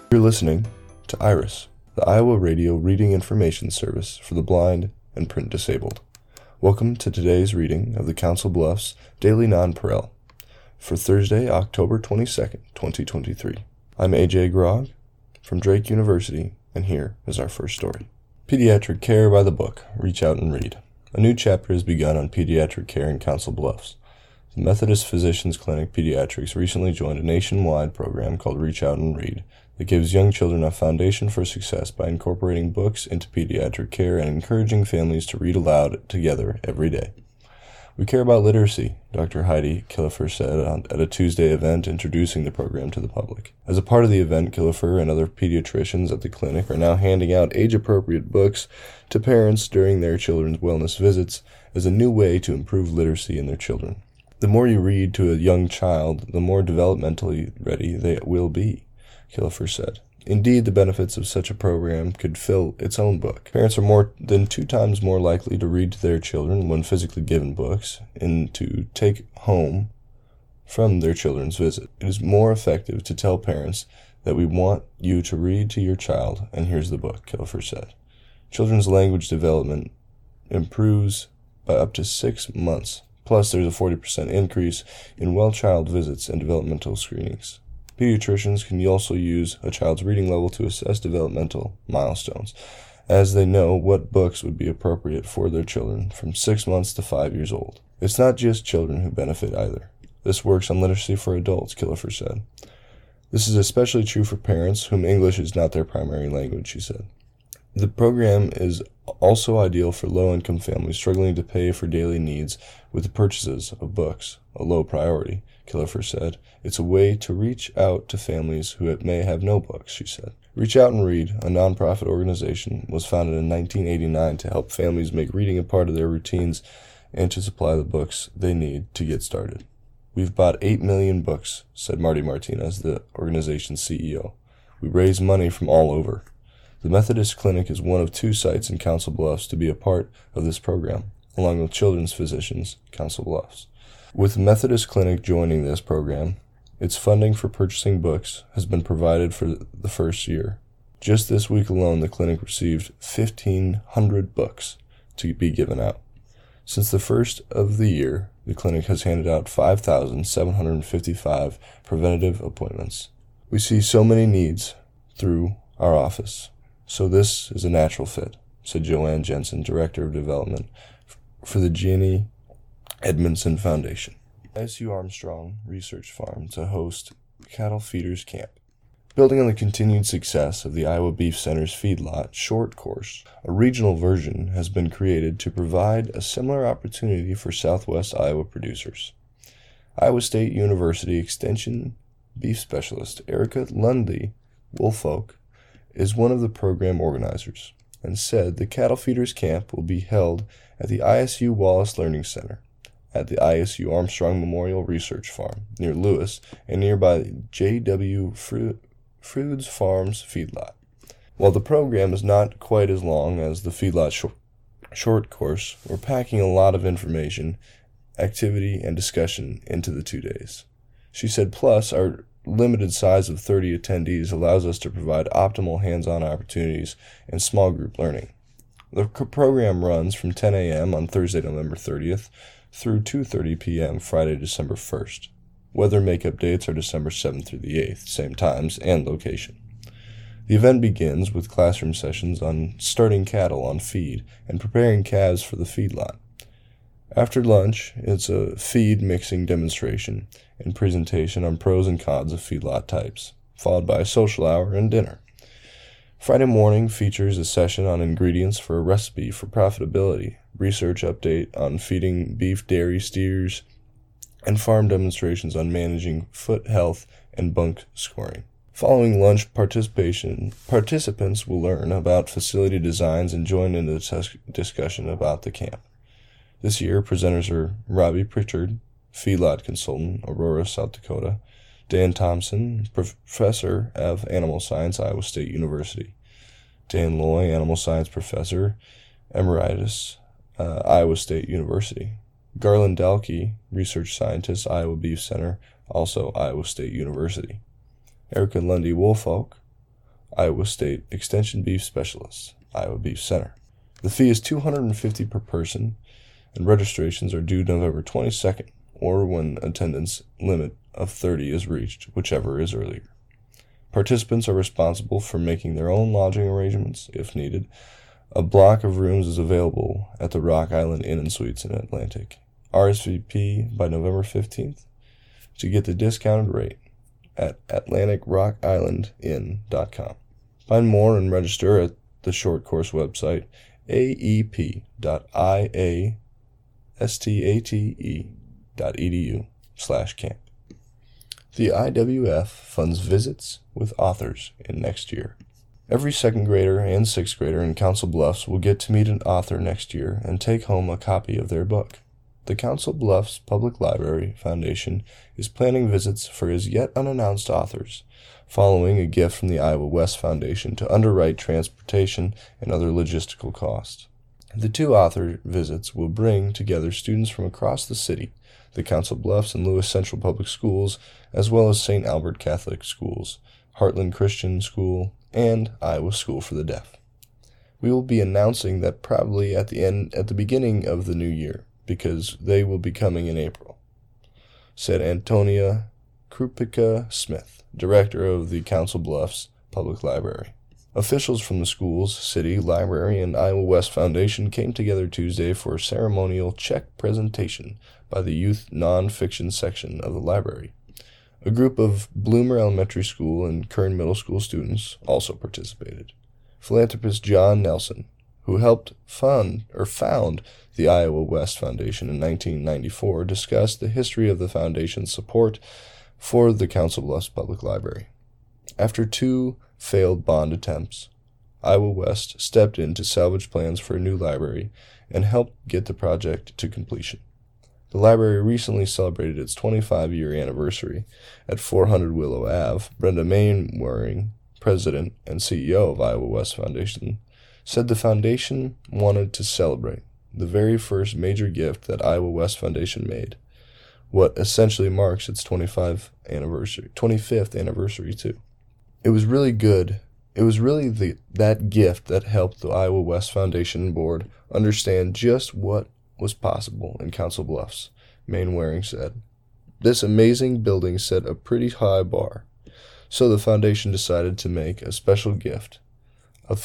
You're listening to IRIS, the Iowa Radio Reading Information Service for the blind and print disabled. Welcome to today's reading of the Council Bluffs Daily Nonpareil for Thursday, October 22nd, 2023. I'm AJ Grog from Drake University, and here is our first story. Pediatric Care by the Book, Reach Out and Read. A new chapter has begun on pediatric care in Council Bluffs. The Methodist Physicians Clinic Pediatrics recently joined a nationwide program called Reach Out and Read that gives young children a foundation for success by incorporating books into pediatric care and encouraging families to read aloud together every day. We care about literacy, Dr. Heidi Killefer said at a Tuesday event introducing the program to the public. As a part of the event, Killefer and other pediatricians at the clinic are now handing out age-appropriate books to parents during their children's wellness visits as a new way to improve literacy in their children. The more you read to a young child, the more developmentally ready they will be, Killefer said. Indeed, the benefits of such a program could fill its own book. Parents are more than 2 times more likely to read to their children when physically given books and to take home from their children's visit. It is more effective to tell parents that we want you to read to your child, and here's the book, Killefer said. Children's language development improves by up to 6 months. Plus, there's a 40% increase in well-child visits and developmental screenings. Pediatricians can also use a child's reading level to assess developmental milestones, as they know what books would be appropriate for their children from 6 months to 5 years old. It's not just children who benefit either. This works on literacy for adults, Killefer said. This is especially true for parents whom English is not their primary language, she said. The program is also ideal for low-income families struggling to pay for daily needs with the purchases of books, a low priority, Killefer said. It's a way to reach out to families who may have no books, she said. Reach Out and Read, a nonprofit organization, was founded in 1989 to help families make reading a part of their routines and to supply the books they need to get started. We've bought 8 million books, said Marty Martinez, the organization's CEO. We raise money from all over. The Methodist Clinic is one of 2 sites in Council Bluffs to be a part of this program, along with Children's Physicians, Council Bluffs. With the Methodist Clinic joining this program, its funding for purchasing books has been provided for the first year. Just this week alone, the clinic received 1,500 books to be given out. Since the first of the year, the clinic has handed out 5,755 preventative appointments. We see so many needs through our office. So this is a natural fit, said Joanne Jensen, Director of Development for the Jeannie Edmondson Foundation. ISU Armstrong Research Farm to host Cattle Feeders Camp. Building on the continued success of the Iowa Beef Center's feedlot short course, a regional version has been created to provide a similar opportunity for Southwest Iowa producers. Iowa State University Extension Beef Specialist Erica Lundy Woolfolk is one of the program organizers and said the Cattle Feeders Camp will be held at the ISU Wallace Learning Center at the ISU Armstrong Memorial Research Farm near Lewis and nearby J.W. Froude's Farms feedlot. While the program is not quite as long as the feedlot short course, we're packing a lot of information, activity, and discussion into the 2 days. She said, plus, our limited size of 30 attendees allows us to provide optimal hands-on opportunities and small group learning. The program runs from 10 a.m. on Thursday, November 30th through 2:30 p.m. Friday, December 1st. Weather makeup dates are December 7th through the 8th, same times and location. The event begins with classroom sessions on starting cattle on feed and preparing calves for the feedlot. After lunch, it's a feed mixing demonstration and presentation on pros and cons of feedlot types, followed by a social hour and dinner. Friday morning features a session on ingredients for a recipe for profitability, research update on feeding beef dairy steers, and farm demonstrations on managing foot health and bunk scoring. Following lunch participants will learn about facility designs and join in the discussion about the camp. This year, presenters are Robbie Pritchard, feedlot consultant, Aurora, South Dakota, Dan Thompson, professor of animal science, Iowa State University, Dan Loy, animal science professor, emeritus, Iowa State University, Garland Dalkey, research scientist, Iowa Beef Center, also Iowa State University, Erica Lundy Woolfolk, Iowa State Extension Beef Specialists, Iowa Beef Center. The fee is $250 per person, and registrations are due November 22nd, or when attendance limit of 30 is reached, whichever is earlier. Participants are responsible for making their own lodging arrangements, if needed. A block of rooms is available at the Rock Island Inn and Suites in Atlantic. RSVP by November 15th to get the discounted rate at atlanticrockislandinn.com. Find more and register at the short course website aep.iastate.edu/camp. The IWF funds visits with authors in next year. Every second grader and sixth grader in Council Bluffs will get to meet an author next year and take home a copy of their book. The Council Bluffs Public Library Foundation is planning visits for his yet unannounced authors, following a gift from the Iowa West Foundation to underwrite transportation and other logistical costs. The two author visits will bring together students from across the city, the Council Bluffs and Lewis Central Public Schools, as well as St. Albert Catholic Schools, Heartland Christian School, and Iowa School for the Deaf. We will be announcing that probably at the beginning of the new year, because they will be coming in April, said Antonia Krupica-Smith, director of the Council Bluffs Public Library. Officials from the schools, city, library, and Iowa West Foundation came together Tuesday for a ceremonial check presentation by the youth nonfiction section of the library. A group of Bloomer Elementary School and Kern Middle School students also participated. Philanthropist John Nelson, who helped found the Iowa West Foundation in 1994, discussed the history of the foundation's support for the Council Bluffs Public Library. After 2 failed bond attempts, Iowa West stepped in to salvage plans for a new library and helped get the project to completion. The library recently celebrated its 25-year anniversary at 400 Willow Ave. Brenda Mainwaring, president and CEO of Iowa West Foundation, said the foundation wanted to celebrate the very first major gift that Iowa West Foundation made, what essentially marks its 25th anniversary too. It was really good. It was really that gift that helped the Iowa West Foundation board understand just what was possible in Council Bluffs, Mainwaring said. This amazing building set a pretty high bar, so the foundation decided to make a special gift of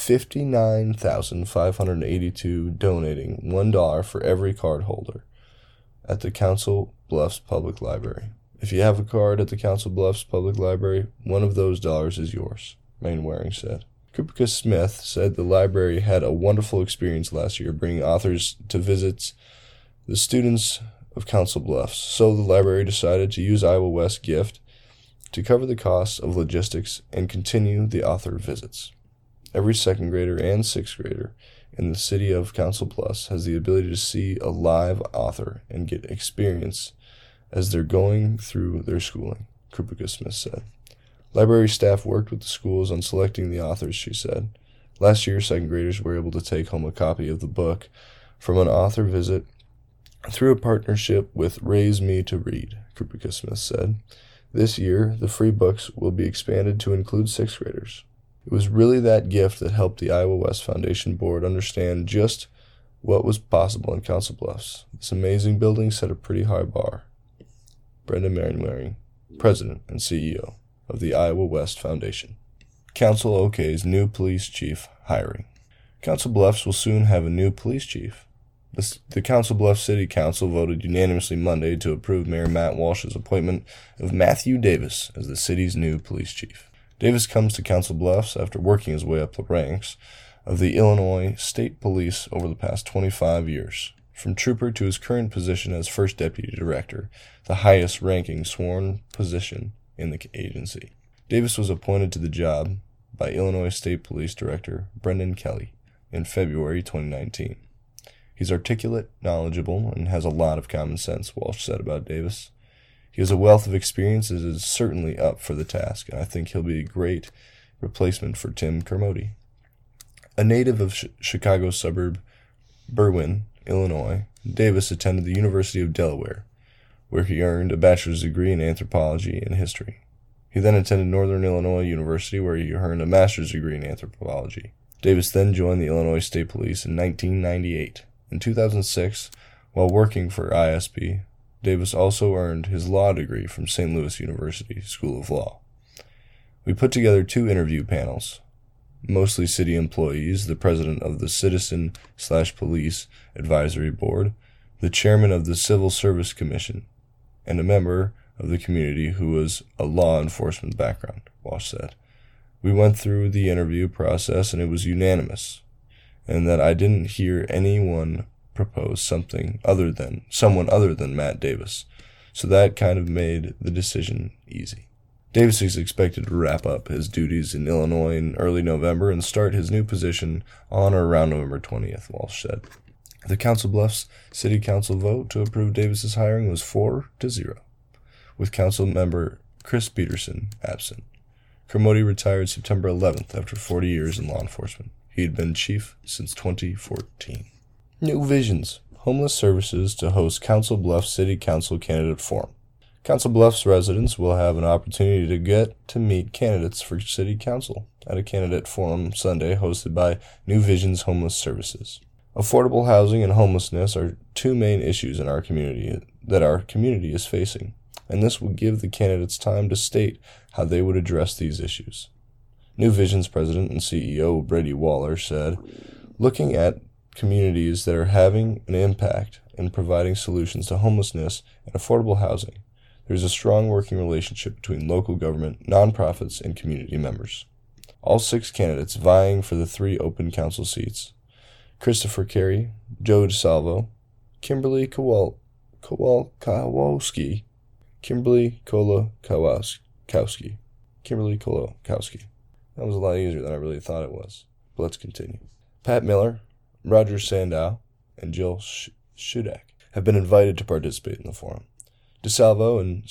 $59,582, donating $1 for every card holder at the Council Bluffs Public Library. If you have a card at the Council Bluffs Public Library, one of those dollars is yours, Mainwaring said. Krupica-Smith said the library had a wonderful experience last year bringing authors to visit the students of Council Bluffs, so the library decided to use Iowa West's gift to cover the costs of logistics and continue the author visits. Every second grader and sixth grader in the city of Council Bluffs has the ability to see a live author and get experience as they're going through their schooling, Krupica-Smith said. Library staff worked with the schools on selecting the authors, she said. Last year, second graders were able to take home a copy of the book from an author visit through a partnership with Raise Me to Read, Krupica-Smith said. This year, the free books will be expanded to include sixth graders. It was really that gift that helped the Iowa West Foundation board understand just what was possible in Council Bluffs. This amazing building set a pretty high bar. Brenda Mainwaring, president and CEO of the Iowa West Foundation. Council OK's new police chief hiring. Council Bluffs will soon have a new police chief. The Council Bluffs City Council voted unanimously Monday to approve Mayor Matt Walsh's appointment of Matthew Davis as the city's new police chief. Davis comes to Council Bluffs after working his way up the ranks of the Illinois State Police over the past 25 years. From trooper to his current position as first deputy director, the highest-ranking sworn position in the agency. Davis was appointed to the job by Illinois State Police Director Brendan Kelly in February 2019. He's articulate, knowledgeable, and has a lot of common sense, Walsh said about Davis. He has a wealth of experience and is certainly up for the task, and I think he'll be a great replacement for Tim Kermode. A native of Chicago suburb Berwyn, Illinois, Davis attended the University of Delaware, where he earned a bachelor's degree in anthropology and history. He then attended Northern Illinois University, where he earned a master's degree in anthropology. Davis then joined the Illinois State Police in 1998. In 2006, while working for ISP, Davis also earned his law degree from St. Louis University School of Law. We put together 2 interview panels, mostly city employees, the president of the Citizen/Police Advisory Board, the chairman of the Civil Service Commission, and a member of the community who was a law enforcement background, Walsh said. We went through the interview process and it was unanimous, and that I didn't hear anyone propose someone other than Matt Davis, so that kind of made the decision easy. Davis is expected to wrap up his duties in Illinois in early November and start his new position on or around November 20th, Walsh said. The Council Bluffs City Council vote to approve Davis's hiring was 4-0, with Council member Chris Peterson absent. Kermode retired September 11th after 40 years in law enforcement. He had been chief since 2014. New Visions: Homeless Services to host Council Bluffs City Council Candidate Forum. Council Bluffs residents will have an opportunity to get to meet candidates for City Council at a candidate forum Sunday hosted by New Visions Homeless Services. Affordable housing and homelessness are 2 main issues in our community is facing, and this will give the candidates time to state how they would address these issues. New Visions President and CEO Brady Waller said, "Looking at communities that are having an impact in providing solutions to homelessness and affordable housing, there is a strong working relationship between local government, nonprofits, and community members." All 6 candidates vying for the 3 open council seats, Christopher Carey, Joe DeSalvo, Kimberly Kolakowski. That was a lot easier than I really thought it was. But let's continue. Pat Miller, Roger Sandow, and Jill Shudak have been invited to participate in the forum. DeSalvo and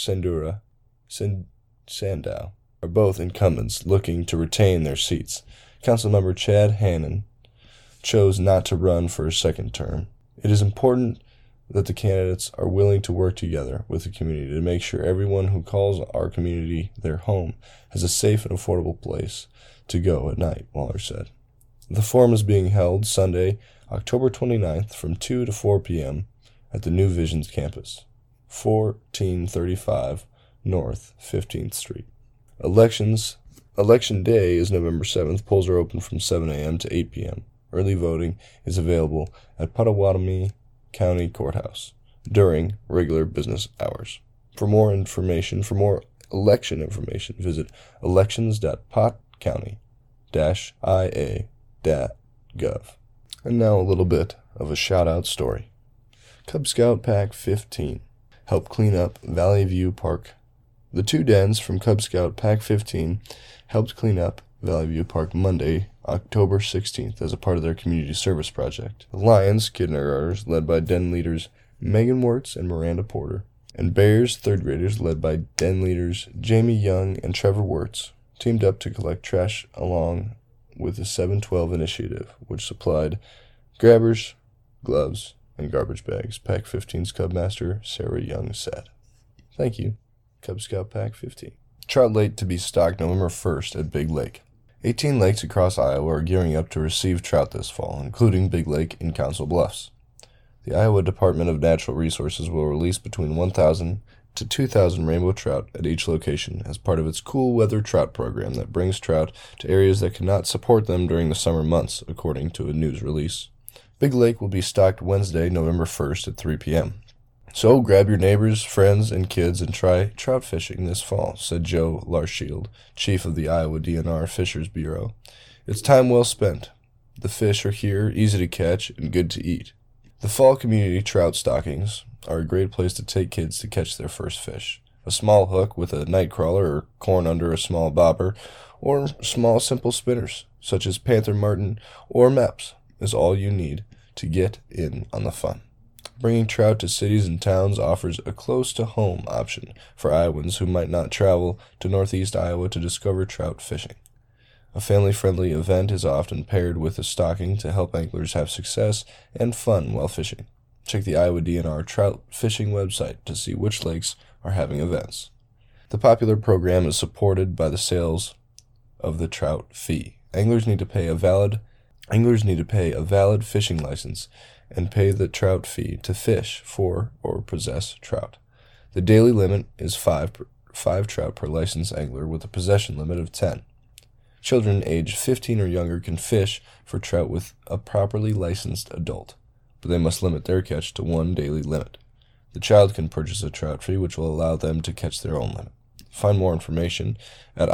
Sandow are both incumbents looking to retain their seats. Councilmember Chad Hannon chose not to run for a second term. It is important that the candidates are willing to work together with the community to make sure everyone who calls our community their home has a safe and affordable place to go at night, Waller said. The forum is being held Sunday, October 29th from 2 to 4 p.m. at the New Visions campus, 1435 North 15th Street. Election day is November 7th. Polls are open from 7 a.m. to 8 p.m. Early voting is available at Pottawatomie County Courthouse during regular business hours. For more election information, visit elections.pottcounty-ia.gov. And now a little bit of a shout-out story. Cub Scout Pack 15 helped clean up Valley View Park. The 2 dens from Cub Scout Pack 15 helped clean up Valley View Park Monday, October 16th, as a part of their community service project. The Lions kindergartners, led by den leaders Megan Wirtz and Miranda Porter, and Bears third graders, led by den leaders Jamie Young and Trevor Wirtz, teamed up to collect trash along with the 712 initiative, which supplied grabbers, gloves, and garbage bags, Pack 15's Cubmaster Sarah Young said. Thank you, Cub Scout Pack 15. Trout Lake to be stocked November 1st at Big Lake. 18 lakes across Iowa are gearing up to receive trout this fall, including Big Lake in Council Bluffs. The Iowa Department of Natural Resources will release between 1,000 to 2,000 rainbow trout at each location as part of its cool weather trout program that brings trout to areas that cannot support them during the summer months, according to a news release. Big Lake will be stocked Wednesday, November 1st at 3 p.m. So grab your neighbors, friends, and kids and try trout fishing this fall, said Joe Larshield, chief of the Iowa DNR Fishers Bureau. It's time well spent. The fish are here, easy to catch, and good to eat. The fall community trout stockings are a great place to take kids to catch their first fish. A small hook with a night crawler or corn under a small bobber, or small simple spinners, such as Panther Martin or Meps, is all you need to get in on the fun. Bringing trout to cities and towns offers a close-to-home option for Iowans who might not travel to northeast Iowa to discover trout fishing. A family-friendly event is often paired with a stocking to help anglers have success and fun while fishing. Check the Iowa DNR trout fishing website to see which lakes are having events. The popular program is supported by the sales of the trout fee. Anglers need to pay a valid fishing license and pay the trout fee to fish for or possess trout. The daily limit is five trout per licensed angler with a possession limit of 10. Children aged 15 or younger can fish for trout with a properly licensed adult, but they must limit their catch to one daily limit. The child can purchase a trout fee, which will allow them to catch their own limit. Find more information at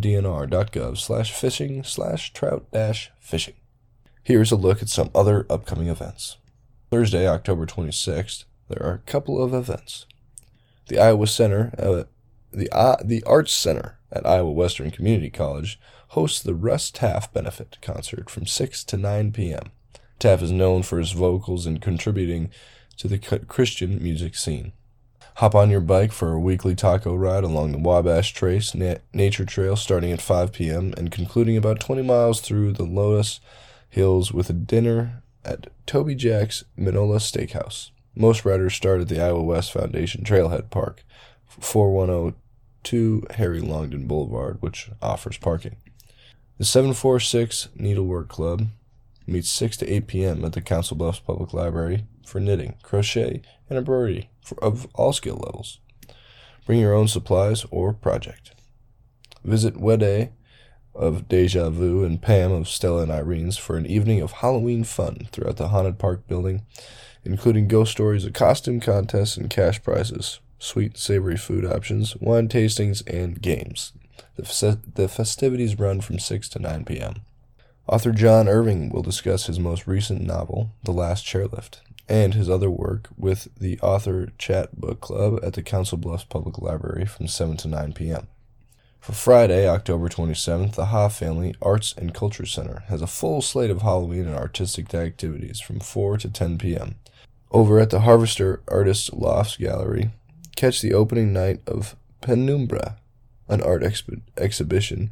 iowadnr.gov/fishing/trout-fishing. Here's a look at some other upcoming events. Thursday, October 26th, there are a couple of events. The Iowa Center, the Arts Center at Iowa Western Community College hosts the Russ Taff Benefit Concert from 6 to 9 p.m. Taff is known for his vocals and contributing to the Christian music scene. Hop on your bike for a weekly taco ride along the Wabash Trace Nature Trail starting at 5 p.m. and concluding about 20 miles through the Lotus Hills with a dinner at Toby Jack's Manola Steakhouse. Most riders start at the Iowa West Foundation Trailhead Park, 4102 Harry Longden Boulevard, which offers parking. The 746 Needlework Club meets 6 to 8 p.m. at the Council Bluffs Public Library for knitting, crochet, and embroidery of all skill levels. Bring your own supplies or project. Visit Wede of Deja Vu and Pam of Stella and Irene's for an evening of Halloween fun throughout the Haunted Park building, including ghost stories, a costume contest, and cash prizes, sweet and savory food options, wine tastings, and games. The festivities run from 6 to 9 p.m. Author John Irving will discuss his most recent novel, The Last Chairlift, and his other work with the Author Chat Book Club at the Council Bluffs Public Library from 7 to 9 p.m. For Friday, October 27th, the Hoff Family Arts and Culture Center has a full slate of Halloween and artistic activities from 4 to 10 p.m. Over at the Harvester Artists Lofts Gallery, catch the opening night of Penumbra, an art exhibition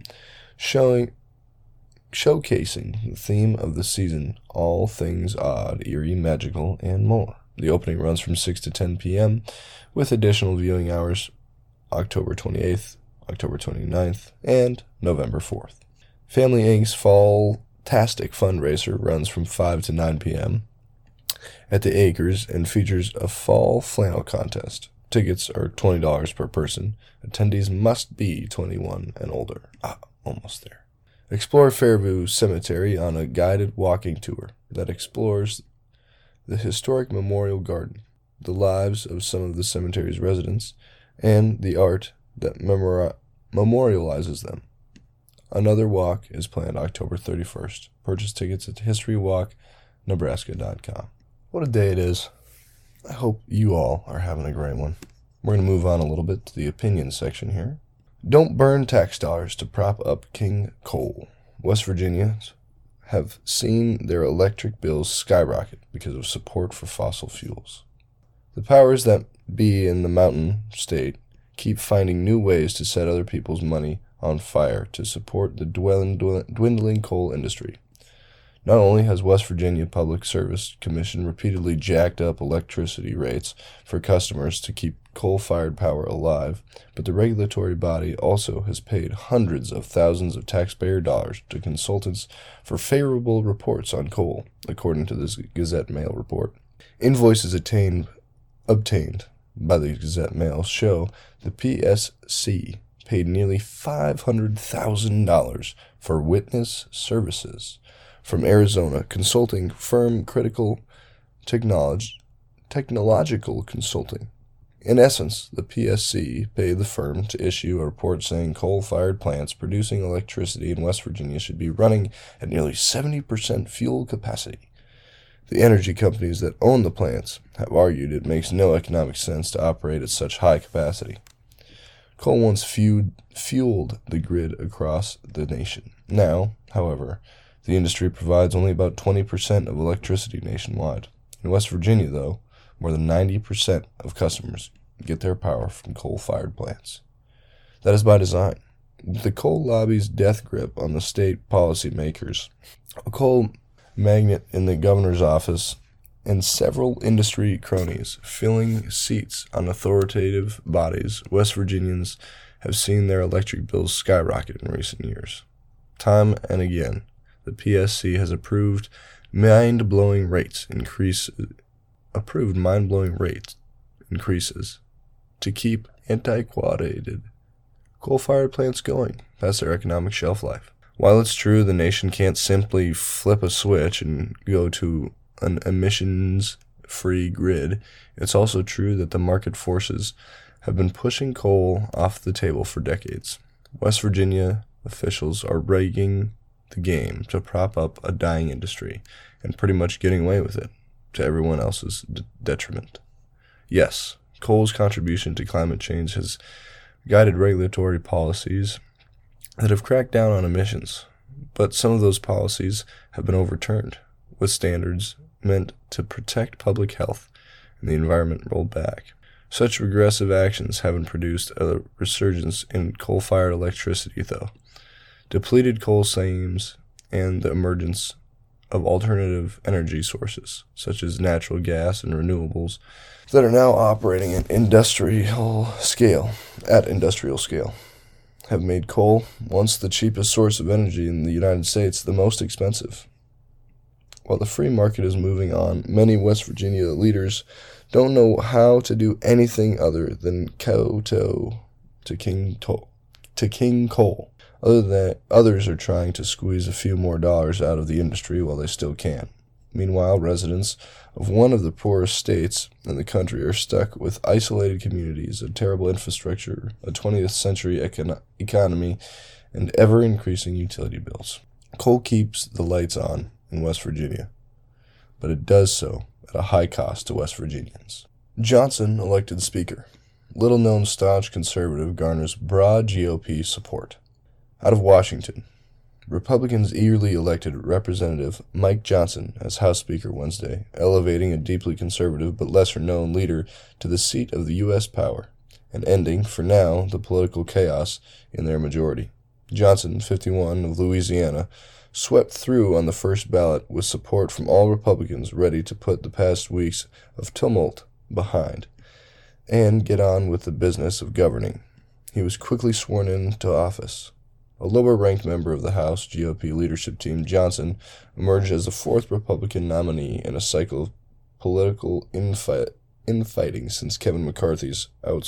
showcasing the theme of the season, all things odd, eerie, magical, and more. The opening runs from 6 to 10 p.m., with additional viewing hours October 28th, October 29th, and November 4th. Family Inc.'s Fall-tastic fundraiser runs from 5 to 9 p.m. at the Acres and features a fall flannel contest. Tickets are $20 per person. Attendees must be 21 and older. Almost there. Explore Fairview Cemetery on a guided walking tour that explores the historic memorial garden, the lives of some of the cemetery's residents, and the art that memorializes them. Another walk is planned October 31st. Purchase tickets at historywalknebraska.com. What a day it is. I hope you all are having a great one. We're going to move on a little bit to the opinion section here. Don't burn tax dollars to prop up King Coal. West Virginians have seen their electric bills skyrocket because of support for fossil fuels. The powers that be in the mountain state keep finding new ways to set other people's money on fire to support the dwindling coal industry. Not only has West Virginia Public Service Commission repeatedly jacked up electricity rates for customers to keep coal-fired power alive, but the regulatory body also has paid hundreds of thousands of taxpayer dollars to consultants for favorable reports on coal, according to this Gazette Mail report. Invoices obtained by the Gazette Mail show the PSC paid nearly $500,000 for witness services from Arizona consulting firm Critical Technological Consulting. In essence, the PSC paid the firm to issue a report saying coal-fired plants producing electricity in West Virginia should be running at nearly 70% fuel capacity. The energy companies that own the plants have argued it makes no economic sense to operate at such high capacity. Coal once fueled the grid across the nation. Now, however, the industry provides only about 20% of electricity nationwide. In West Virginia, though, more than 90% of customers get their power from coal-fired plants. That is by design. The coal lobby's death grip on the state policymakers, a coal magnate in the governor's office, and several industry cronies filling seats on authoritative bodies, West Virginians have seen their electric bills skyrocket in recent years. Time and again, the PSC has approved mind-blowing rate increases to keep antiquated coal-fired plants going past their economic shelf life. While it's true the nation can't simply flip a switch and go to an emissions-free grid, it's also true that the market forces have been pushing coal off the table for decades. West Virginia officials are rigging the game to prop up a dying industry and pretty much getting away with it, to everyone else's detriment. Yes, coal's contribution to climate change has guided regulatory policies that have cracked down on emissions, but some of those policies have been overturned, with standards meant to protect public health and the environment rolled back. Such regressive actions haven't produced a resurgence in coal-fired electricity, though. Depleted coal seams and the emergence of alternative energy sources, such as natural gas and renewables, that are now operating at industrial scale, have made coal, once the cheapest source of energy in the United States, the most expensive. While the free market is moving on, many West Virginia leaders don't know how to do anything other than kowtow to King Coal. Others are trying to squeeze a few more dollars out of the industry while they still can. Meanwhile, residents of one of the poorest states in the country are stuck with isolated communities, a terrible infrastructure, a 20th century economy, and ever-increasing utility bills. Coal keeps the lights on in West Virginia, but it does so at a high cost to West Virginians. Johnson, elected speaker. Little-known staunch conservative garners broad GOP support. Out of Washington, Republicans eagerly elected Representative Mike Johnson as House Speaker Wednesday, elevating a deeply conservative but lesser-known leader to the seat of the U.S. power, and ending, for now, the political chaos in their majority. Johnson, 51, of Louisiana, swept through on the first ballot with support from all Republicans ready to put the past weeks of tumult behind and get on with the business of governing. He was quickly sworn into office. A lower-ranked member of the House GOP leadership team, Johnson, emerged as the fourth Republican nominee in a cycle of political infighting since Kevin McCarthy's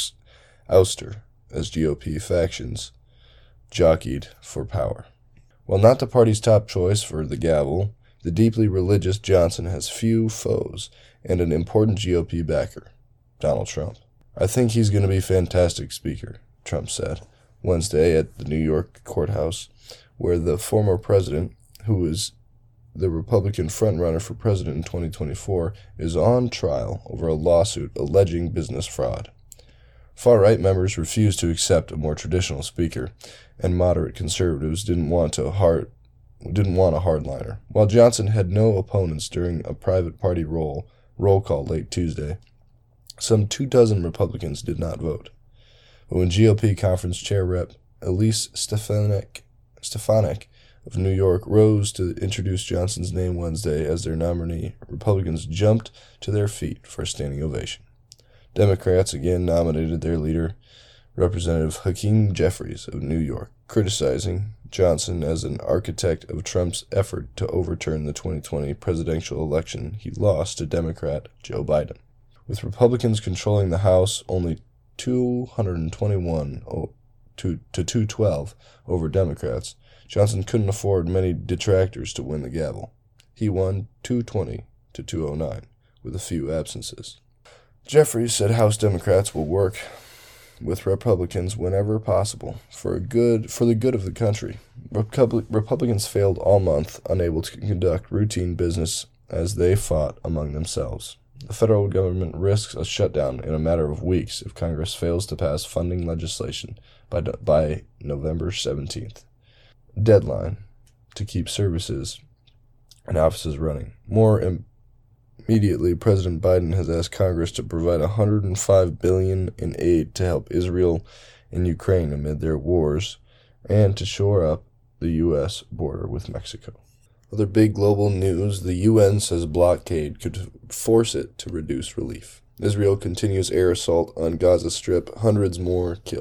ouster as GOP factions jockeyed for power. While not the party's top choice for the gavel, the deeply religious Johnson has few foes and an important GOP backer, Donald Trump. "I think he's going to be a fantastic speaker," Trump said Wednesday at the New York courthouse, where the former president, who is the Republican frontrunner for president in 2024, is on trial over a lawsuit alleging business fraud. Far-right members refused to accept a more traditional speaker, and moderate conservatives didn't want a hardliner. While Johnson had no opponents during a private party roll call late Tuesday, some 24 Republicans did not vote. But when GOP conference chair Rep. Elise Stefanik of New York rose to introduce Johnson's name Wednesday as their nominee, Republicans jumped to their feet for a standing ovation. Democrats again nominated their leader, Representative Hakeem Jeffries of New York, criticizing Johnson as an architect of Trump's effort to overturn the 2020 presidential election he lost to Democrat Joe Biden. With Republicans controlling the House only 221 to 212 over Democrats, Johnson couldn't afford many detractors to win the gavel. He won 220 to 209, with a few absences. Jeffries said House Democrats will work with Republicans whenever possible for the good of the country. Republicans failed all month, unable to conduct routine business as they fought among themselves. The federal government risks a shutdown in a matter of weeks if Congress fails to pass funding legislation by November 17th. Deadline to keep services and offices running. More immediately, President Biden has asked Congress to provide $105 billion in aid to help Israel and Ukraine amid their wars and to shore up the U.S. border with Mexico. Other big global news, the UN says blockade could force it to reduce relief. Israel continues air assault on Gaza Strip, hundreds more killed.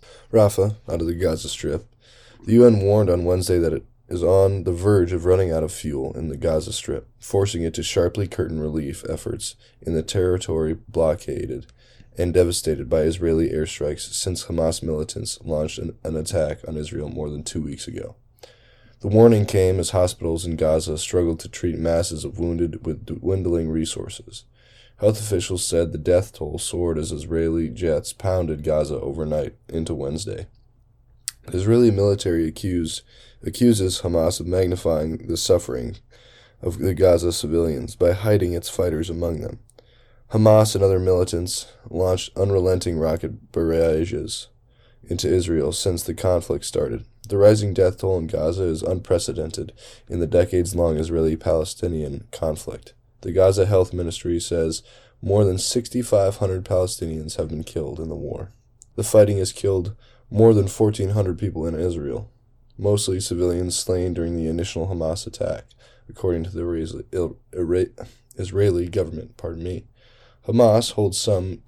Rafah, out of the Gaza Strip. The UN warned on Wednesday that it is on the verge of running out of fuel in the Gaza Strip, forcing it to sharply curtail relief efforts in the territory blockaded and devastated by Israeli airstrikes since Hamas militants launched an attack on Israel more than 2 weeks ago. The warning came as hospitals in Gaza struggled to treat masses of wounded with dwindling resources. Health officials said the death toll soared as Israeli jets pounded Gaza overnight into Wednesday. The Israeli military accuses Hamas of magnifying the suffering of the Gaza civilians by hiding its fighters among them. Hamas and other militants launched unrelenting rocket barrages into Israel since the conflict started. The rising death toll in Gaza is unprecedented in the decades-long Israeli-Palestinian conflict. The Gaza Health Ministry says more than 6,500 Palestinians have been killed in the war. The fighting has killed more than 1,400 people in Israel, mostly civilians slain during the initial Hamas attack, according to the Israeli government. Hamas holds some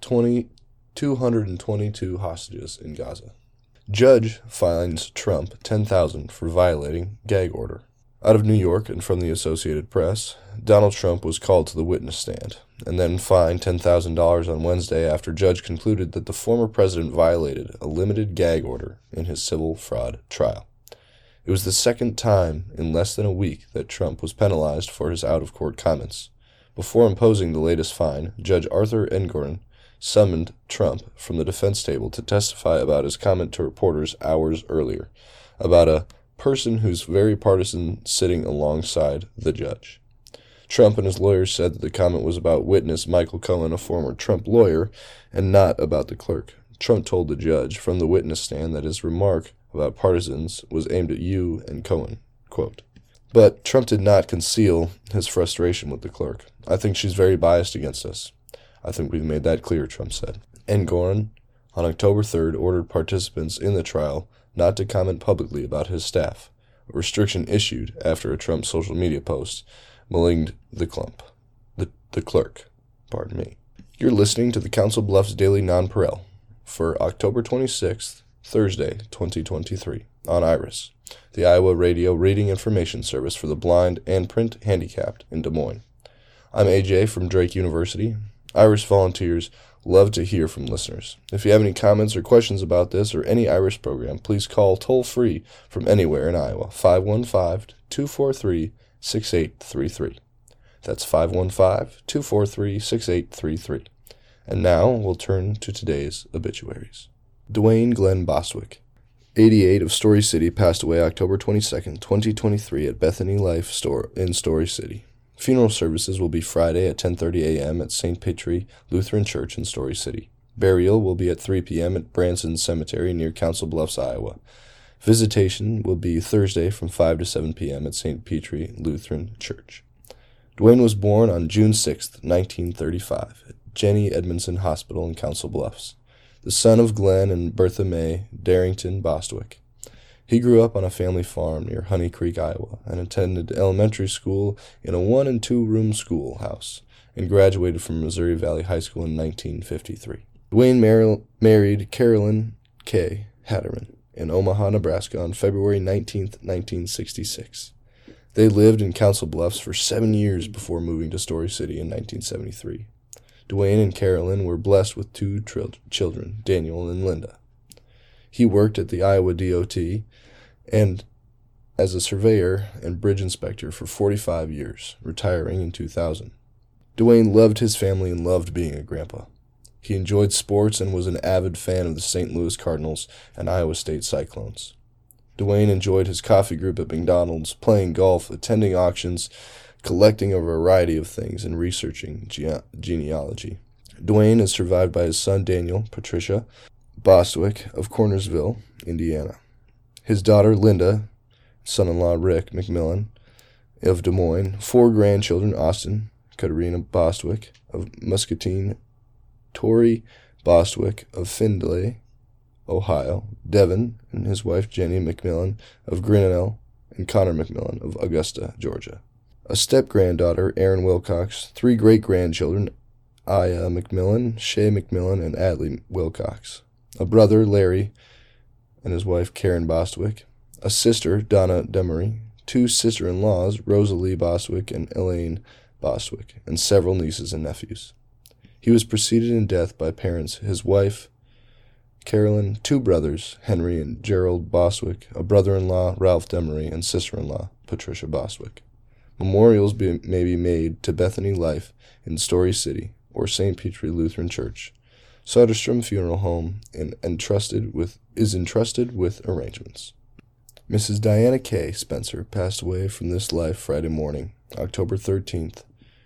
222 hostages in Gaza. Judge fines Trump $10,000 for violating gag order. Out of New York and from the Associated Press, Donald Trump was called to the witness stand and then fined $10,000 on Wednesday after a judge concluded that the former president violated a limited gag order in his civil fraud trial. It was the second time in less than a week that Trump was penalized for his out-of-court comments. Before imposing the latest fine, Judge Arthur Engoron summoned Trump from the defense table to testify about his comment to reporters hours earlier about a person who's very partisan sitting alongside the judge. Trump and his lawyers said that the comment was about witness Michael Cohen, a former Trump lawyer, and not about the clerk. Trump told the judge from the witness stand that his remark about partisans was aimed at you and Cohen, quote. But Trump did not conceal his frustration with the clerk. I think she's very biased against us. I think we've made that clear, Trump said. Engoron, on October 3rd, ordered participants in the trial not to comment publicly about his staff, a restriction issued after a Trump social media post maligned the clerk. You're listening to the Council Bluffs Daily Nonpareil for October 26th, Thursday, 2023, on IRIS, the Iowa Radio Reading Information Service for the blind and print handicapped in Des Moines. I'm AJ from Drake University. IRIS volunteers love to hear from listeners. If you have any comments or questions about this or any IRIS program, please call toll-free from anywhere in Iowa, 515-243-6833. That's 515-243-6833. And now we'll turn to today's obituaries. Dwayne Glenn Bostwick, 88, of Story City, passed away October 22nd, 2023 at Bethany Life Store in Story City. Funeral services will be Friday at 10:30 a.m. at St. Petri Lutheran Church in Story City. Burial will be at 3 p.m. at Branson Cemetery near Council Bluffs, Iowa. Visitation will be Thursday from 5 to 7 p.m. at St. Petri Lutheran Church. Dwayne was born on June 6, 1935, at Jenny Edmondson Hospital in Council Bluffs, the son of Glenn and Bertha May Darrington Bostwick. He grew up on a family farm near Honey Creek, Iowa, and attended elementary school in a 1- and 2-room schoolhouse, and graduated from Missouri Valley High School in 1953. Dwayne married Carolyn K. Hatterman in Omaha, Nebraska on February 19, 1966. They lived in Council Bluffs for 7 years before moving to Story City in 1973. Dwayne and Carolyn were blessed with 2 children, Daniel and Linda. He worked at the Iowa DOT and as a surveyor and bridge inspector for 45 years, retiring in 2000. Dwayne loved his family and loved being a grandpa. He enjoyed sports and was an avid fan of the St. Louis Cardinals and Iowa State Cyclones. Dwayne enjoyed his coffee group at McDonald's, playing golf, attending auctions, collecting a variety of things, and researching genealogy. Dwayne is survived by his son Daniel, Patricia Bostwick of Cornersville, Indiana. His daughter Linda, son-in-law Rick McMillan of Des Moines, 4 grandchildren, Austin, Katerina Bostwick of Muscatine, Tori Bostwick of Findlay, Ohio, Devin and his wife Jenny McMillan of Grinnell, and Connor McMillan of Augusta, Georgia. A step-granddaughter, Erin Wilcox, 3 great-grandchildren, Aya McMillan, Shay McMillan, and Adley Wilcox. A brother, Larry and his wife Karen Bostwick, a sister, Donna Demery, two sister-in-laws, Rosalie Bostwick and Elaine Bostwick, and several nieces and nephews. He was preceded in death by parents, his wife, Carolyn, two brothers, Henry and Gerald Bostwick, a brother-in-law, Ralph Demery, and sister-in-law, Patricia Bostwick. Memorials may be made to Bethany Life in Story City or St. Petri Lutheran Church. Soderstrom Funeral Home is entrusted with arrangements. Mrs. Diana K. Spencer passed away from this life Friday morning, October 13th,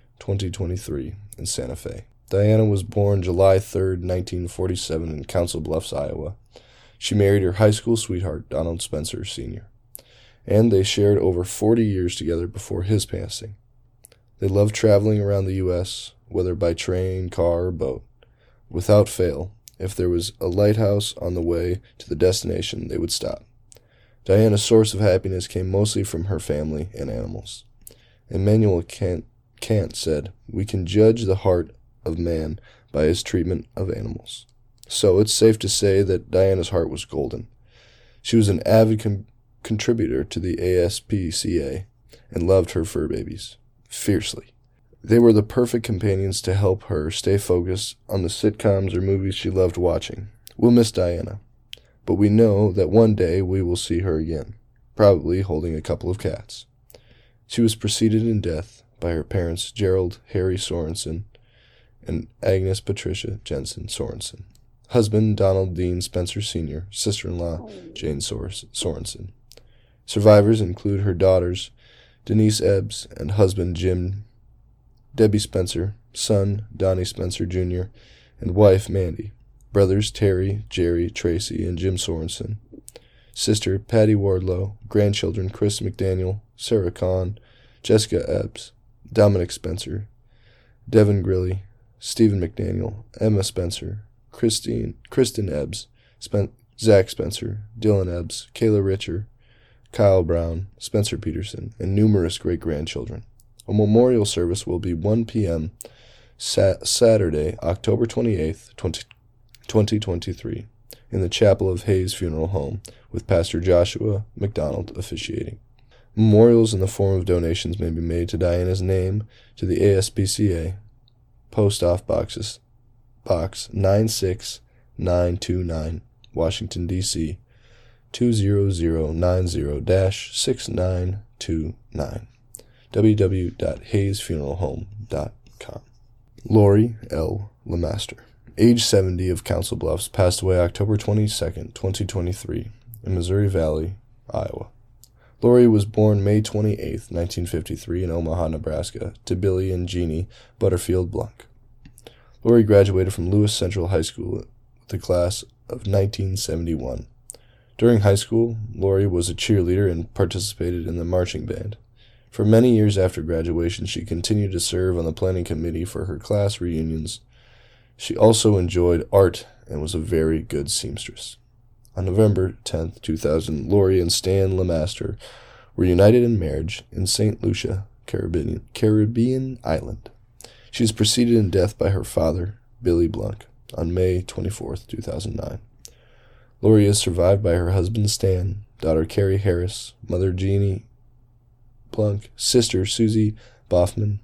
2023, in Santa Fe. Diana was born July 3rd, 1947, in Council Bluffs, Iowa. She married her high school sweetheart, Donald Spencer, Sr., and they shared over 40 years together before his passing. They loved traveling around the U.S., whether by train, car, or boat. Without fail, if there was a lighthouse on the way to the destination, they would stop. Diana's source of happiness came mostly from her family and animals. Immanuel Kant said, "We can judge the heart of man by his treatment of animals." So it's safe to say that Diana's heart was golden. She was an avid contributor to the ASPCA and loved her fur babies fiercely. They were the perfect companions to help her stay focused on the sitcoms or movies she loved watching. We'll miss Diana, but we know that one day we will see her again, probably holding a couple of cats. She was preceded in death by her parents Gerald Harry Sorensen and Agnes Patricia Jensen Sorensen. Husband Donald Dean Spencer Sr., sister-in-law Jane Sorensen. Survivors include her daughters Denise Ebbs and husband Debbie Spencer, son Donnie Spencer Jr., and wife Mandy, brothers Terry, Jerry, Tracy, and Jim Sorensen, sister Patty Wardlow, grandchildren Chris McDaniel, Sarah Kahn, Jessica Ebbs, Dominic Spencer, Devin Grilly, Stephen McDaniel, Emma Spencer, Kristen Ebbs, Zach Spencer, Dylan Ebbs, Kayla Richer, Kyle Brown, Spencer Peterson, and numerous great-grandchildren. A memorial service will be 1 p.m. Saturday, October 28th, 2023, in the chapel of Hayes Funeral Home, with Pastor Joshua McDonald officiating. Memorials in the form of donations may be made to Diana's name to the ASPCA, Post Office Box 96929, Washington, D.C., 20090-6929, www.hayesfuneralhome.com. Lori L. Lemaster, age 70, of Council Bluffs, passed away October 22nd, 2023, in Missouri Valley, Iowa. Lori was born May 28, 1953, in Omaha, Nebraska, to Billy and Jeannie Butterfield Blunk. Lori graduated from Lewis Central High School with the class of 1971. During high school, Lori was a cheerleader and participated in the marching band. For many years after graduation, she continued to serve on the planning committee for her class reunions. She also enjoyed art and was a very good seamstress. On November 10, 2000, Lori and Stan Lemaster were united in marriage in St. Lucia, Caribbean island. She was preceded in death by her father, Billy Blunk, on May 24, 2009. Lori is survived by her husband Stan, daughter Carrie Harris, mother Jeannie Blunk, sister Susie Boffman,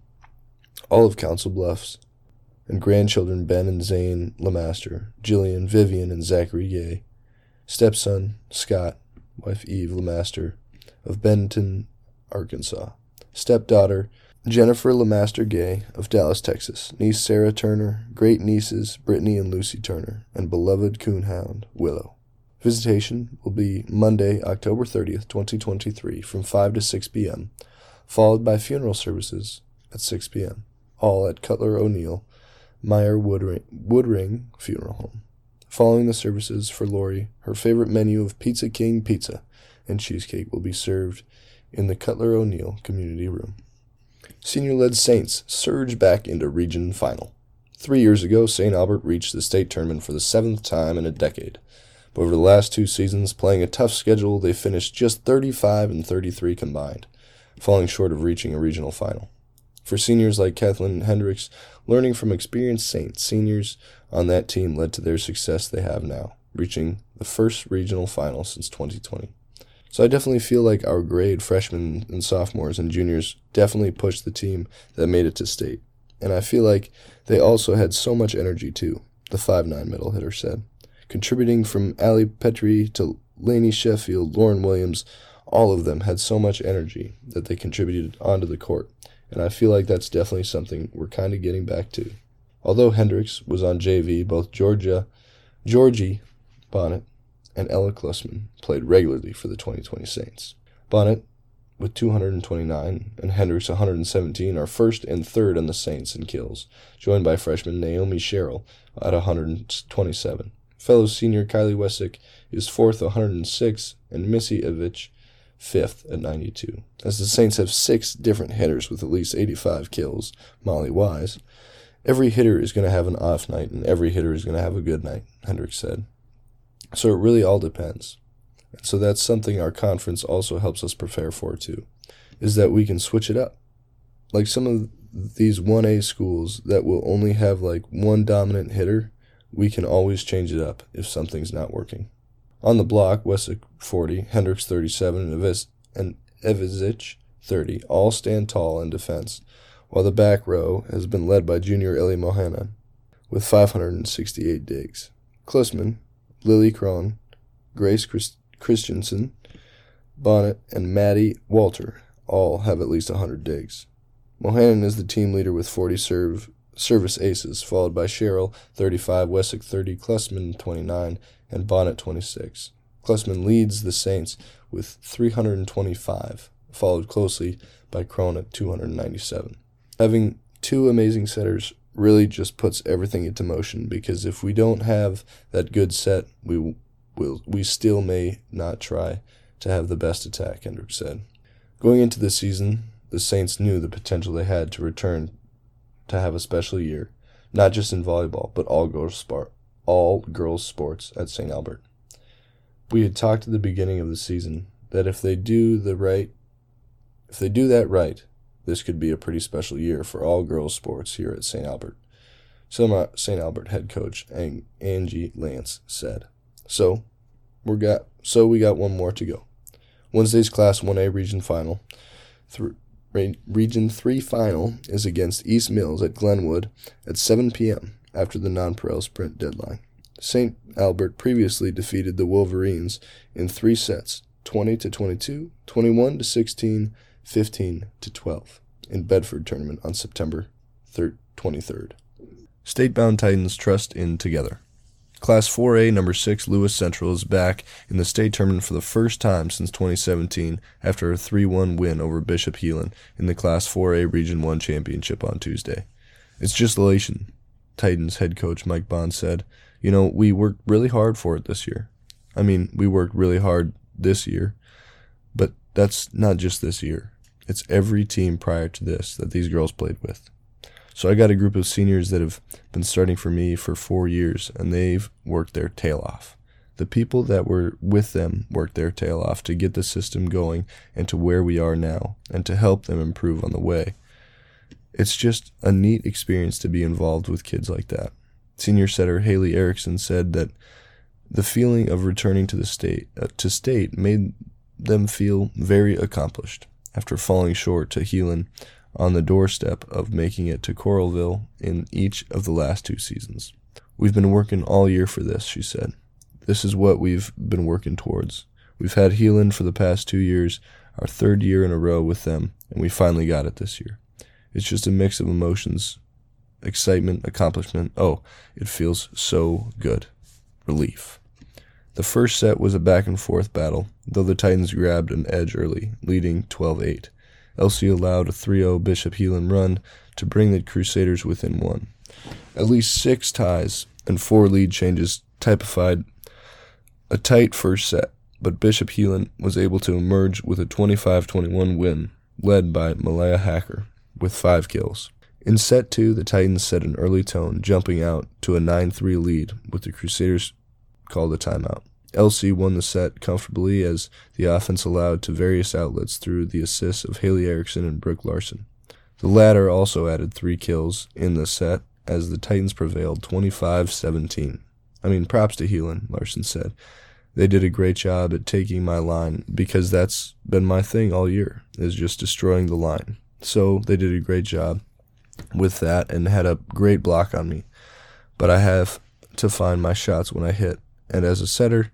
all of Council Bluffs, and grandchildren Ben and Zane Lemaster, Jillian, Vivian, and Zachary Gay, stepson Scott, wife Eve Lemaster of Benton, Arkansas, stepdaughter Jennifer Lemaster Gay of Dallas, Texas, niece Sarah Turner, great-nieces Brittany and Lucy Turner, and beloved coonhound Willow. Visitation will be Monday, October 30th, 2023, from 5 to 6 p.m., followed by funeral services at 6 p.m., all at Cutler O'Neill Meyer Woodring Funeral Home. Following the services for Lori, her favorite menu of Pizza King pizza and cheesecake will be served in the Cutler O'Neill Community Room. Senior-led Saints surge back into region final. 3 years ago, St. Albert reached the state tournament for the 7th time in a decade. But over the last 2 seasons, playing a tough schedule, they finished just 35 and 33 combined, falling short of reaching a regional final. For seniors like Kathleen Hendricks, learning from experienced Saints seniors on that team led to their success they have now. reaching the first regional final since 2020. So I definitely feel like our grade, freshmen and sophomores and juniors, definitely pushed the team that made it to state. And I feel like they also had so much energy too, the 5'9" middle hitter said. Contributing from Allie Petrie to Lainey Sheffield, Lauren Williams, all of them had so much energy that they contributed onto the court. And I feel like that's definitely something we're kind of getting back to. Although Hendricks was on JV, both Georgie Bonnet and Ella Klusman played regularly for the 2020 Saints. Bonnet, with 229, and Hendricks 117, are first and third on the Saints in kills, joined by freshman Naomi Sherrill at 127. Fellow senior Kylie Wessick is fourth, 106, and Missy Evich fifth at 92. As the Saints have 6 different hitters with at least 85 kills, Molly Wise, every hitter is going to have an off night, and every hitter is going to have a good night, Hendricks said. So it really all depends. And so that's something our conference also helps us prepare for too, is that we can switch it up. Like some of these 1A schools that will only have like one dominant hitter, we can always change it up if something's not working. On the block, Wessick 40, Hendricks 37, and Evizich 30 all stand tall in defense, while the back row has been led by junior Ellie Mohanan with 568 digs. Klusman, Lily Krohn, Grace Christensen, Bonnet, and Maddie Walter all have at least 100 digs. Mohanan is the team leader with 40 service aces, followed by Sherrill, 35, Wessick 30, Klusman 29, and Bonnet 26. Klusman leads the Saints with 325, followed closely by Krohn at 297. Having 2 amazing setters really just puts everything into motion, because if we don't have that good set, we still may not try to have the best attack, Hendricks said. Going into the season, the Saints knew the potential they had to return to have a special year, not just in volleyball, but all girls sports at St. Albert. We had talked at the beginning of the season that if they do that right, this could be a pretty special year for all girls sports here at St. Albert. St. Albert head coach Angie Lance said. So we got one more to go. Wednesday's Class 1A Region Final. Region 3 Final is against East Mills at Glenwood at 7 p.m. after the non-Perel sprint deadline. St. Albert previously defeated the Wolverines in 3 sets, 20-22, 21-16, 15-12, in Bedford tournament on September 23rd. State-bound Titans trust in together. Class 4A number 6 Lewis Central is back in the state tournament for the first time since 2017 after a 3-1 win over Bishop Heelan in the Class 4A Region 1 championship on Tuesday. It's just elation, Titans head coach Mike Bond said. We worked really hard for it this year. We worked really hard this year, but that's not just this year. It's every team prior to this that these girls played with. So I got a group of seniors that have been starting for me for 4 years, and they've worked their tail off. The people that were with them worked their tail off to get the system going and to where we are now, and to help them improve on the way. It's just a neat experience to be involved with kids like that. Senior setter Haley Erickson said that the feeling of returning to state made them feel very accomplished after falling short to Heelan on the doorstep of making it to Coralville in each of the last 2 seasons. We've been working all year for this, she said. This is what we've been working towards. We've had Heelan for the past 2 years, our 3rd year in a row with them, and we finally got it this year. It's just a mix of emotions, excitement, accomplishment. Oh, it feels so good. Relief. The first set was a back-and-forth battle, though the Titans grabbed an edge early, leading 12-8. Elsie allowed a 3-0 Bishop Heelan run to bring the Crusaders within 1. At least 6 ties and 4 lead changes typified a tight first set, but Bishop Heelan was able to emerge with a 25-21 win, led by Malaya Hacker, with 5 kills. In set 2, the Titans set an early tone, jumping out to a 9-3 lead, with the Crusaders called a timeout. Elsie won the set comfortably as the offense allowed to various outlets through the assists of Haley Erickson and Brooke Larson. The latter also added 3 kills in the set as the Titans prevailed 25-17. I mean, props to Hewlin, Larson said. They did a great job at taking my line because that's been my thing all year, is just destroying the line. So they did a great job with that and had a great block on me. But I have to find my shots when I hit. And as a setter,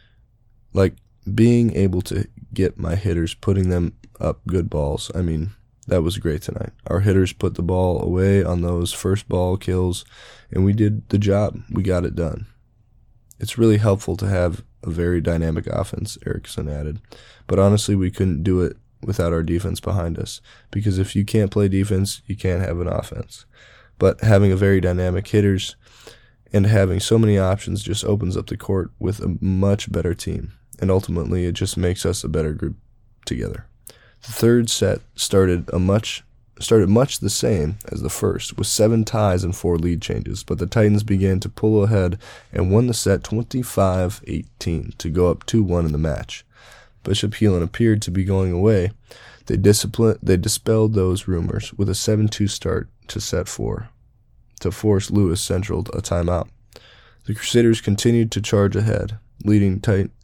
like being able to get my hitters, putting them up good balls, I mean, that was great tonight. Our hitters put the ball away on those first ball kills, and we did the job. We got it done. It's really helpful to have a very dynamic offense, Erickson added. But honestly, we couldn't do it without our defense behind us, because if you can't play defense, you can't have an offense. But having a very dynamic hitters and having so many options just opens up the court with a much better team, and ultimately it just makes us a better group together. The third set started much the same as the first, with 7 ties and 4 lead changes, but the Titans began to pull ahead and won the set 25-18 to go up 2-1 in the match. Bishop Hewlin appeared to be going away. They dispelled those rumors with a 7-2 start to set 4 to force Lewis Central a timeout. The Crusaders continued to charge ahead, leading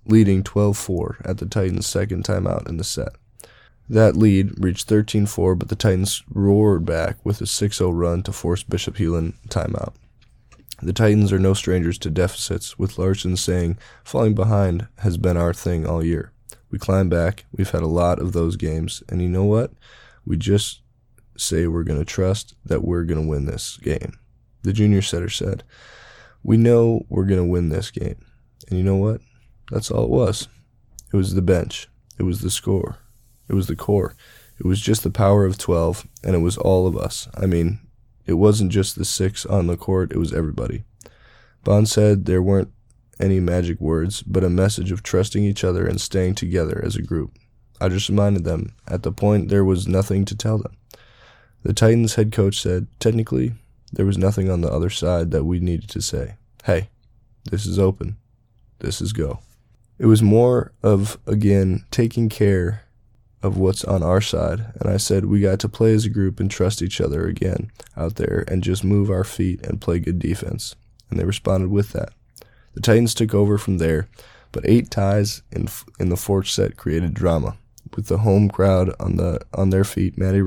12-4 at the Titans' second timeout in the set. That lead reached 13-4, but the Titans roared back with a 6-0 run to force Bishop Hewlin timeout. The Titans are no strangers to deficits, with Larson saying, "Falling behind has been our thing all year. We climb back, we've had a lot of those games, and you know what? We just say we're going to trust that we're going to win this game." The junior setter said, "We know we're going to win this game." And you know what? That's all it was. It was the bench. It was the score. It was the core. It was just the power of 12, and it was all of us. I mean, it wasn't just the 6 on the court, it was everybody. Bond said there weren't any magic words, but a message of trusting each other and staying together as a group. I just reminded them, at the point there was nothing to tell them. The Titans head coach said, technically, there was nothing on the other side that we needed to say. Hey, this is open. This is go. It was more of, again, taking care of what's on our side, and I said we got to play as a group and trust each other again out there and just move our feet and play good defense, and they responded with that. The Titans took over from there, but 8 ties in the fourth set created drama. With the home crowd on their feet, Matty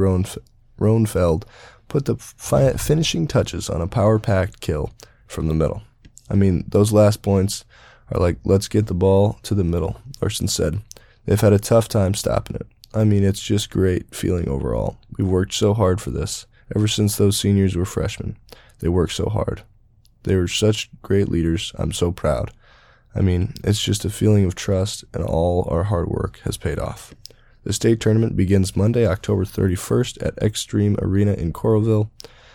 Roenfeld put the finishing touches on a power-packed kill from the middle. I mean, those last points are like, let's get the ball to the middle, Larson said. They've had a tough time stopping it. I mean, it's just great feeling overall. We've worked so hard for this. Ever since those seniors were freshmen, they worked so hard. They were such great leaders. I'm so proud. I mean, it's just a feeling of trust, and all our hard work has paid off. The state tournament begins Monday, October 31st at Extreme Arena in Coralville.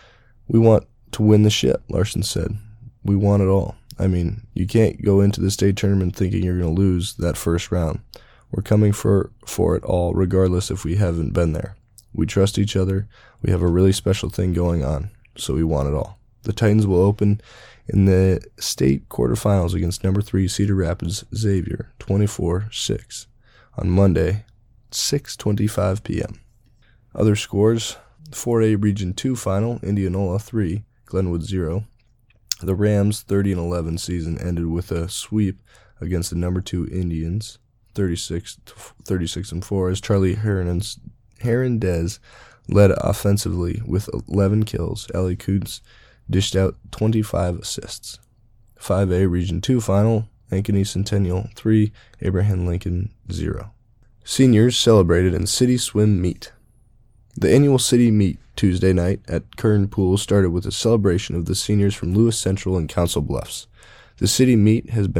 We want to win the ship, Larson said. We want it all. I mean, you can't go into the state tournament thinking you're going to lose that first round. We're coming for it all, regardless if we haven't been there. We trust each other. We have a really special thing going on, so we want it all. The Titans will open in the state quarterfinals against number 3 Cedar Rapids Xavier, 24-6, on Monday, 6:25 p.m. Other scores: 4A Region 2 final, Indianola 3, Glenwood 0. The Rams' 30-11 season ended with a sweep against the number 2 Indians, 36-4, as Charlie Herendez led offensively with 11 kills. Ali Kuntz dished out 25 assists. 5A Region 2 final, Ankeny Centennial 3, Abraham Lincoln 0. Seniors celebrated in City Swim Meet. The annual City Meet Tuesday night at Kern Pool started with a celebration of the seniors from Lewis Central and Council Bluffs. The City Meet has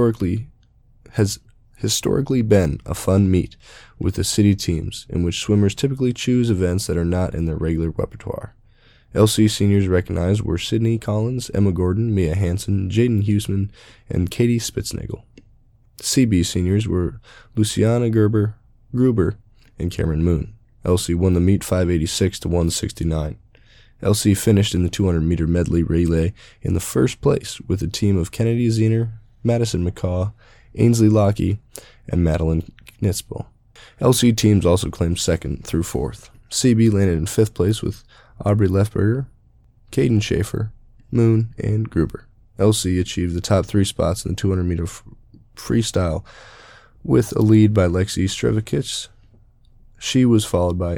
historically been a fun meet with the city teams, in which swimmers typically choose events that are not in their regular repertoire. LC seniors recognized were Sydney Collins, Emma Gordon, Mia Hansen, Jaden Huseman, and Katie Spitznagel. CB seniors were Luciana Gruber and Cameron Moon. LC won the meet 586 to 169. LC finished in the 200-meter medley relay in the first place with a team of Kennedy Zener, Madison McCaw, Ainsley Lockie, and Madeline Knitzbel. LC teams also claimed 2nd through 4th. CB landed in 5th place with Aubrey Lefberger, Caden Schaefer, Moon, and Gruber. LC achieved the top 3 spots in the 200-meter freestyle with a lead by Lexi Strevikich. She was followed by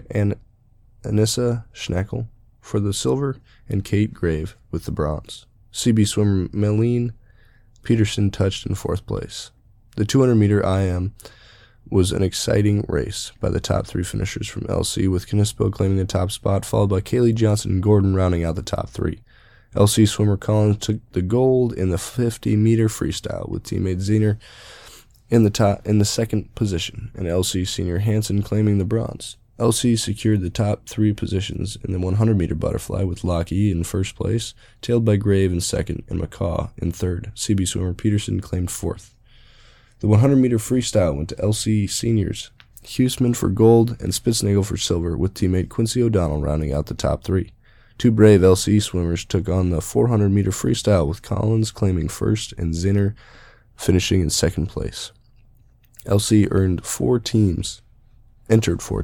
Anissa Schnackel for the silver and Kate Grave with the bronze. CB swimmer Meline Peterson touched in 4th place. The 200-meter IM was an exciting race by the top 3 finishers from LC, with Knispel claiming the top spot, followed by Kaylee Johnson and Gordon rounding out the top 3. LC swimmer Collins took the gold in the 50-meter freestyle, with teammate Zener in the second position, and LC senior Hansen claiming the bronze. LC secured the top 3 positions in the 100-meter butterfly, with Lockheed in 1st place, tailed by Grave in 2nd and McCaw in 3rd. CB swimmer Peterson claimed 4th. The 100-meter freestyle went to LC seniors Huseman for gold and Spitznagel for silver, with teammate Quincy O'Donnell rounding out the top 3. 2 brave LC swimmers took on the 400-meter freestyle, with Collins claiming 1st and Zinner finishing in 2nd place. LC entered 4 teams in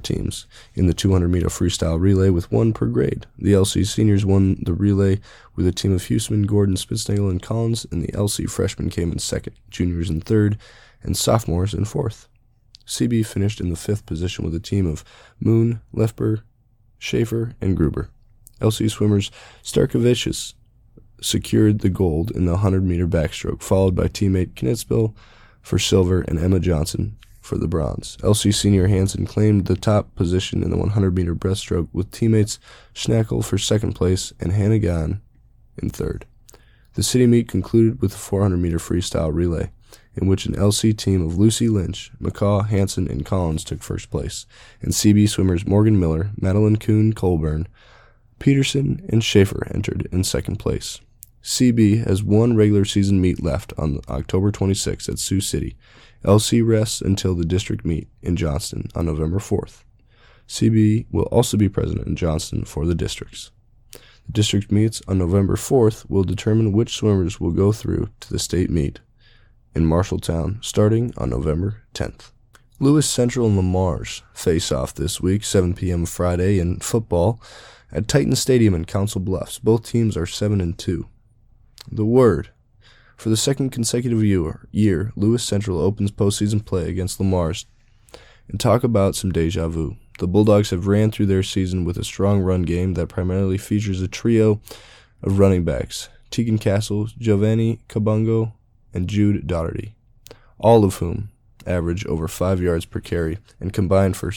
the 200-meter freestyle relay, with 1 per grade. The LC seniors won the relay with a team of Huseman, Gordon, Spitznagel, and Collins, and the LC freshmen came in 2nd, juniors in 3rd, and sophomores in 4th. CB finished in the 5th position with a team of Moon, Lefber, Schaefer, and Gruber. LC swimmers Starkovicius secured the gold in the 100-meter backstroke, followed by teammate Knitzbill for silver and Emma Johnson for the bronze. LC senior Hansen claimed the top position in the 100-meter breaststroke, with teammates Schnackel for 2nd place and Hannigan in 3rd. The city meet concluded with the 400-meter freestyle relay, in which an LC team of Lucy Lynch, McCaw, Hansen, and Collins took 1st place, and CB swimmers Morgan Miller, Madeline Kuhn Colburn, Peterson, and Schaefer entered in 2nd place. CB has 1 regular season meet left on October 26th at Sioux City. LC rests until the district meet in Johnston on November 4th. CB will also be present in Johnston for the districts. The district meets on November 4th will determine which swimmers will go through to the state meet in Marshalltown starting on November 10th. Lewis Central and Lamars face off this week, 7 p.m. Friday, in football at Titan Stadium in Council Bluffs. Both teams are 7-2. The word. For the 2nd consecutive year, Lewis Central opens postseason play against Lamars. And talk about some deja vu. The Bulldogs have ran through their season with a strong run game that primarily features a trio of running backs, Tegan Castle, Giovanni Cabongo, and Jude Daugherty, all of whom average over 5 yards per carry and combined for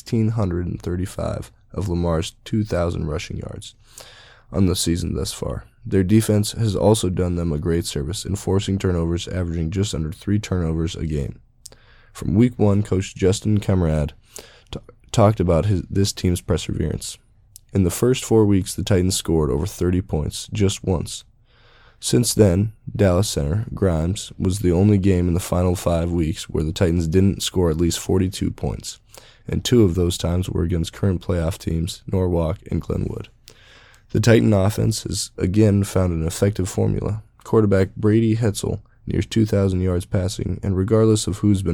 1,635 of Lamar's 2,000 rushing yards on the season thus far. Their defense has also done them a great service in forcing turnovers, averaging just under 3 turnovers a game. From week 1, Coach Justin Camarade talked about this team's perseverance. In the first 4 weeks, the Titans scored over 30 points just once. Since then, Dallas center Grimes was the only game in the final 5 weeks where the Titans didn't score at least 42 points, and 2 of those times were against current playoff teams Norwalk and Glenwood. The Titan offense has again found an effective formula. Quarterback Brady Hetzel nears 2,000 yards passing, and regardless of who's the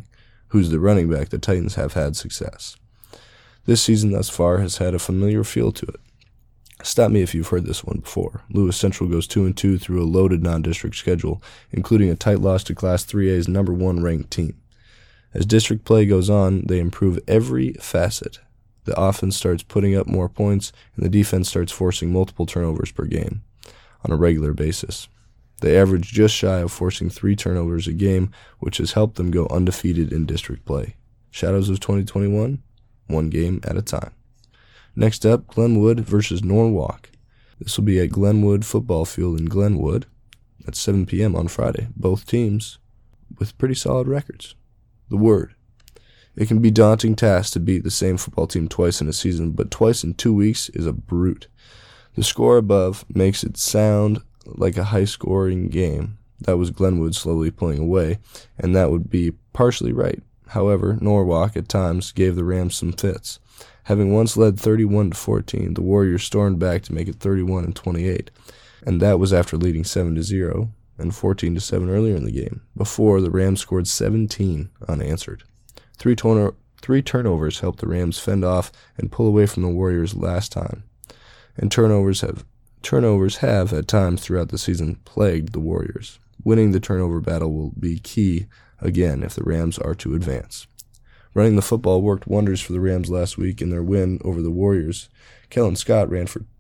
running back, the Titans have had success. This season thus far has had a familiar feel to it. Stop me if you've heard this one before. Lewis Central goes 2-2 through a loaded non-district schedule, including a tight loss to Class 3A's number 1 ranked team. As district play goes on, they improve every facet. The offense starts putting up more points, and the defense starts forcing multiple turnovers per game on a regular basis. They average just shy of forcing 3 turnovers a game, which has helped them go undefeated in district play. Shadows of 2021, 1 game at a time. Next up, Glenwood versus Norwalk. This will be at Glenwood Football Field in Glenwood at 7 p.m. on Friday. Both teams with pretty solid records. The word. It can be a daunting task to beat the same football team twice in a season, but twice in 2 weeks is a brute. The score above makes it sound like a high-scoring game. That was Glenwood slowly pulling away, and that would be partially right. However, Norwalk at times gave the Rams some fits. Having once led 31-14, the Warriors stormed back to make it 31-28, and that was after leading 7-0 and 14-7 earlier in the game, before the Rams scored 17 unanswered. Three turnovers helped the Rams fend off and pull away from the Warriors last time, and turnovers have Turnovers have, at times throughout the season, plagued the Warriors. Winning the turnover battle will be key again if the Rams are to advance. Running the football worked wonders for the Rams last week in their win over the Warriors. Kellen Scott ran for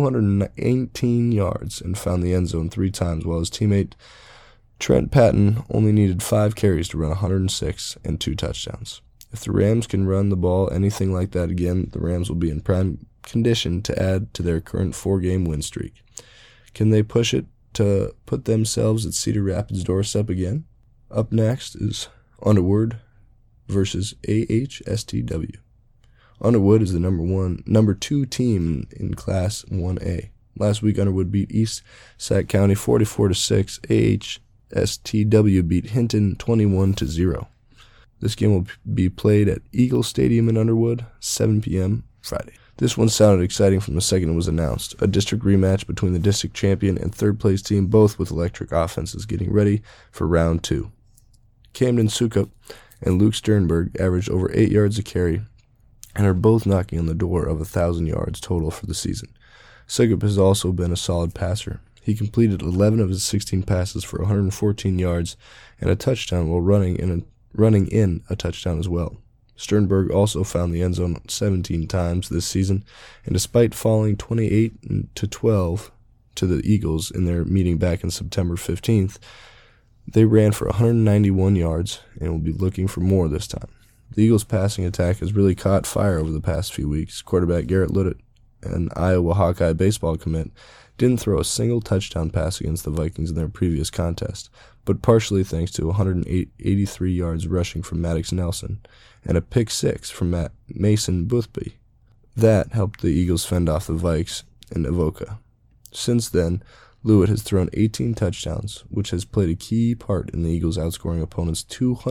218 yards and found the end zone 3 times, while his teammate Trent Patton only needed 5 carries to run 106 and 2 touchdowns. If the Rams can run the ball anything like that again, the Rams will be in prime condition to add to their current 4-game win streak. Can they push it to put themselves at Cedar Rapids' doorstep again? Up next is Underwood versus AHSTW. Underwood is the number 2 team in Class 1A. Last week, Underwood beat East Sac County 44-6. AHSTW beat Hinton 21-0. This game will be played at Eagle Stadium in Underwood, 7 p.m. Friday. This one sounded exciting from the second it was announced. A district rematch between the district champion and third-place team, both with electric offenses getting ready for round 2. Camden Sukup and Luke Sternberg averaged over 8 yards a carry and are both knocking on the door of 1,000 yards total for the season. Sukup has also been a solid passer. He completed 11 of his 16 passes for 114 yards and a touchdown while running in a touchdown as well. Sternberg also found the end zone 17 times this season, and despite falling 28-12 to the Eagles in their meeting back on September 15th, they ran for 191 yards and will be looking for more this time. The Eagles' passing attack has really caught fire over the past few weeks. Quarterback Garrett Liddett, an Iowa Hawkeye baseball commit, didn't throw a single touchdown pass against the Vikings in their previous contest, but partially thanks to 183 yards rushing from Maddox Nelson and a pick 6 from Mason Boothby. That helped the Eagles fend off the Vikes in Avoca. Since then, Lewitt has thrown 18 touchdowns, which has played a key part in the Eagles outscoring opponents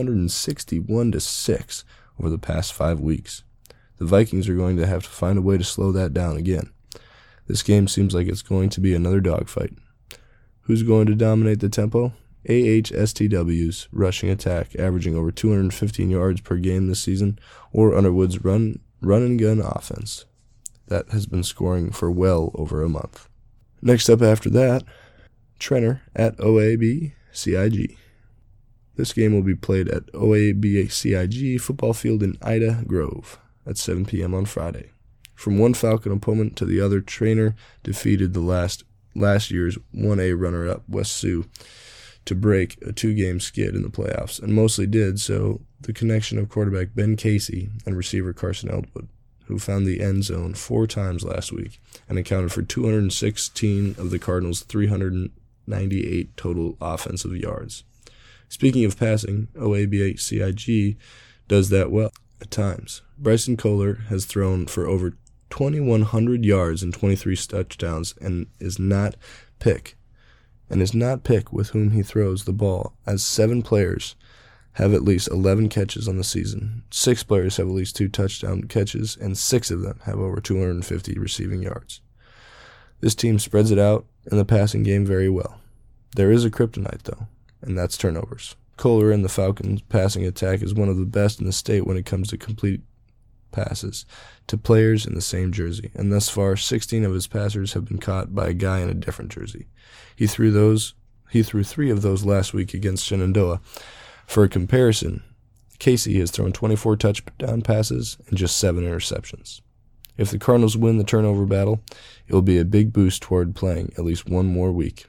261-6 over the past 5 weeks. The Vikings are going to have to find a way to slow that down again. This game seems like it's going to be another dogfight. Who's going to dominate the tempo? AHSTW's rushing attack, averaging over 215 yards per game this season, or Underwood's run-and-gun offense that has been scoring for well over a month. Next up after that, Trenner at OAB-CIG. This game will be played at OAB-CIG football field in Ida Grove at 7 p.m. on Friday. From one Falcon opponent to the other, Trainer defeated the last year's 1A runner-up West Sioux to break a 2-game skid in the playoffs, and mostly did so the connection of quarterback Ben Casey and receiver Carson Eldwood, who found the end zone 4 times last week and accounted for 216 of the Cardinals' 398 total offensive yards. Speaking of passing, OAB-CIG does that well at times. Bryson Kohler has thrown for over 2,100 yards and 23 touchdowns and is not pick with whom he throws the ball, as 7 players have at least 11 catches on the season. 6 players have at least 2 touchdown catches, and 6 of them have over 250 receiving yards. This team spreads it out in the passing game very well. There is a kryptonite, though, and that's turnovers. Kohler and the Falcons' passing attack is one of the best in the state when it comes to complete passes to players in the same jersey, and thus far 16 of his passers have been caught by a guy in a different jersey. He threw 3 of those last week against Shenandoah. For a comparison, Casey has thrown 24 touchdown passes and just 7 interceptions. If the Cardinals win the turnover battle, it will be a big boost toward playing at least one more week.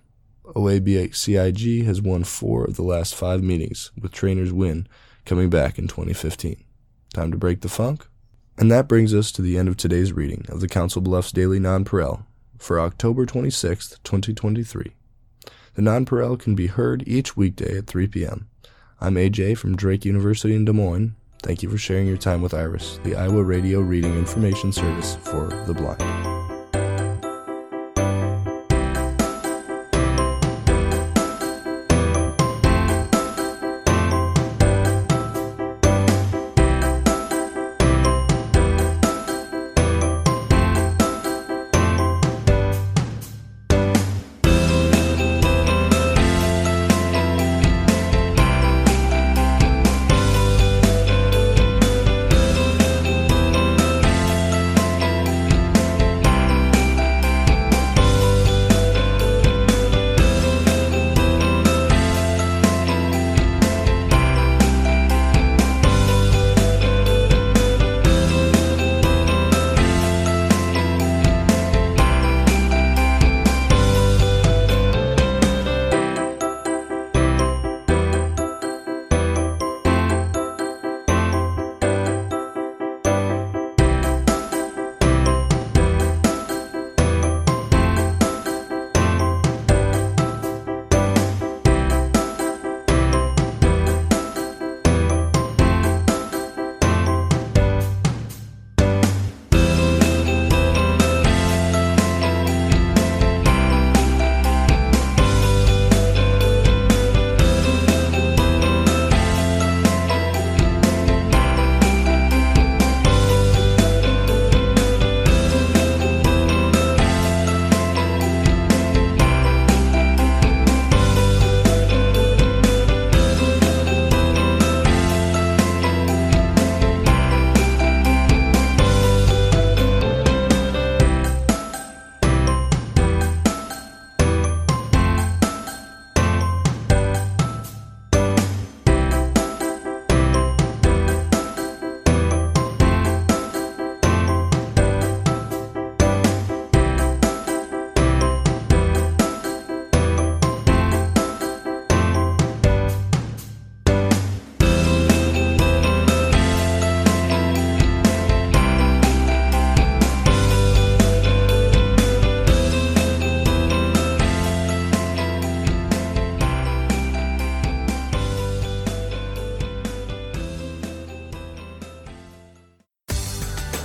OAB-CIG has won 4 of the last 5 meetings, with Trainer's win coming back in 2015. Time to break the funk? And that brings us to the end of today's reading of the Council Bluffs Daily Nonpareil for October 26, 2023. The Nonpareil can be heard each weekday at 3 p.m. I'm AJ from Drake University in Des Moines. Thank you for sharing your time with Iris, the Iowa Radio Reading Information Service for the Blind.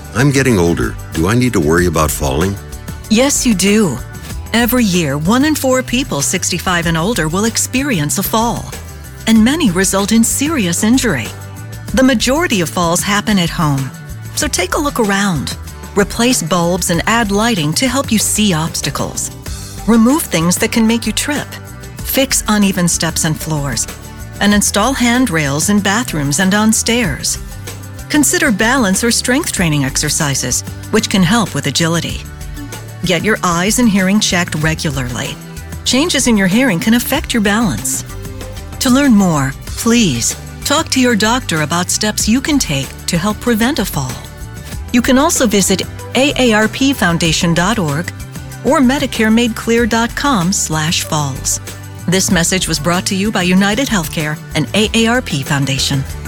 I'm getting older. Do I need to worry about falling? Yes, you do. Every year, 1 in 4 people 65 and older will experience a fall, and many result in serious injury. The majority of falls happen at home, so take a look around. Replace bulbs and add lighting to help you see obstacles. Remove things that can make you trip. Fix uneven steps and floors, and install handrails in bathrooms and on stairs. Consider balance or strength training exercises, which can help with agility. Get your eyes and hearing checked regularly. Changes in your hearing can affect your balance. To learn more, please talk to your doctor about steps you can take to help prevent a fall. You can also visit aarpfoundation.org or medicaremadeclear.com/falls. This message was brought to you by United Healthcare and AARP Foundation.